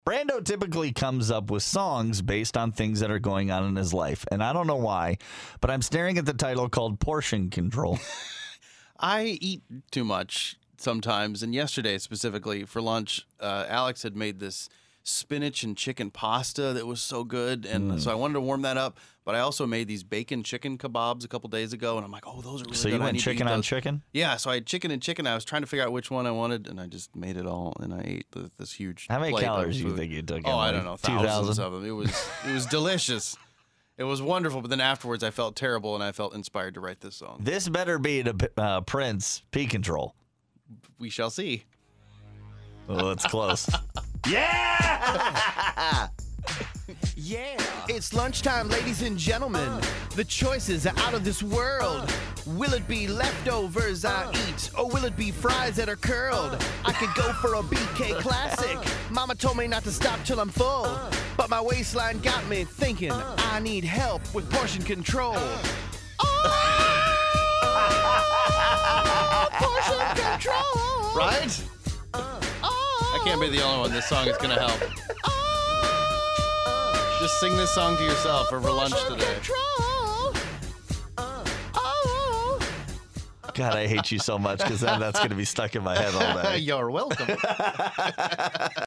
Brando typically comes up with songs based on things that are going on in his life. And I don't know why, but I'm staring at the title called Portion Control. I eat too much sometimes. And yesterday, specifically for lunch, Alex had made this spinach and chicken pasta that was so good. And so I wanted to warm that up. But I also made these bacon chicken kebabs a couple days ago. And I'm like, oh, those are really So good. you went chicken on chicken? Yeah, so I had chicken and chicken. I was trying to figure out which one I wanted, and I just made it all, and I ate this huge How many plate of calories do you food. think you took? Oh, I don't know, thousands 2,000? of them. It was delicious. It was wonderful, but then afterwards I felt terrible, and I felt inspired to write this song. This better be the Prince P Control. We shall see. Oh, it's close. Yeah! It's lunchtime, ladies and gentlemen. The choices are out of this world. Will it be leftovers I eat, or will it be fries that are curled? I could go for a BK Classic. Mama told me not to stop till I'm full, but my waistline got me thinking I need help with portion control. Oh, portion control. Right? I can't be the only one. This song is going to help. Just sing this song to yourself over lunch today. God, I hate you so much because then that's going to be stuck in my head all day. You're welcome.